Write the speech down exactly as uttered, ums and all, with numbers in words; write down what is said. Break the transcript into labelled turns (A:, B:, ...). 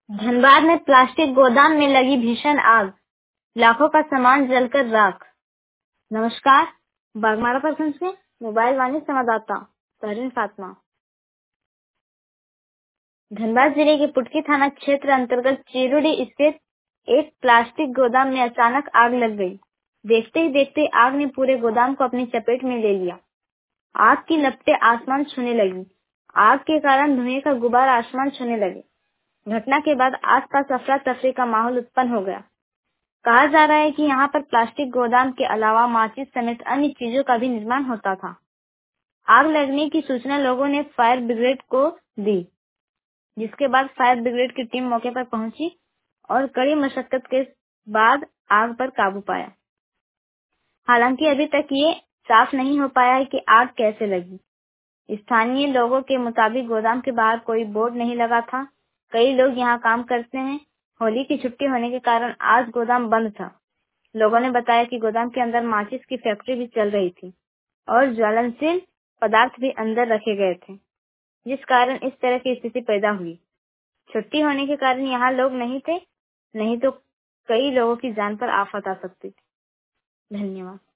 A: धनबाद में प्लास्टिक गोदाम में लगी भीषण आग, लाखों का सामान जलकर राख। नमस्कार, बागमारा प्रखंड से मोबाइल वाणी संवाददाता तहरीन फातिमा। धनबाद जिले के पुटकी थाना क्षेत्र अंतर्गत चिरुडी स्थित एक प्लास्टिक गोदाम में अचानक आग लग गई। देखते ही देखते आग ने पूरे गोदाम को अपनी चपेट में ले लिया। आग की लपटें आसमान छूने लगी। आग के कारण धुएं का गुबार आसमान छूने लगे। घटना के बाद आसपास अफरा तफरी का माहौल उत्पन्न हो गया। कहा जा रहा है कि यहाँ पर प्लास्टिक गोदाम के अलावा माचिस समेत अन्य चीजों का भी निर्माण होता था। आग लगने की सूचना लोगों ने फायर ब्रिगेड को दी, जिसके बाद फायर ब्रिगेड की टीम मौके पर पहुंची और कड़ी मशक्कत के बाद आग पर काबू पाया। हालांकि अभी तक ये साफ नहीं हो पाया है कि आग कैसे लगी। स्थानीय लोगों के मुताबिक गोदाम के बाहर कोई बोर्ड नहीं लगा था। कई लोग यहाँ काम करते हैं। होली की छुट्टी होने के कारण आज गोदाम बंद था। लोगों ने बताया कि गोदाम के अंदर माचिस की फैक्ट्री भी चल रही थी और ज्वलनशील पदार्थ भी अंदर रखे गए थे, जिस कारण इस तरह की स्थिति पैदा हुई। छुट्टी होने के कारण यहाँ लोग नहीं थे, नहीं तो कई लोगों की जान पर आफत आ सकती थी। धन्यवाद।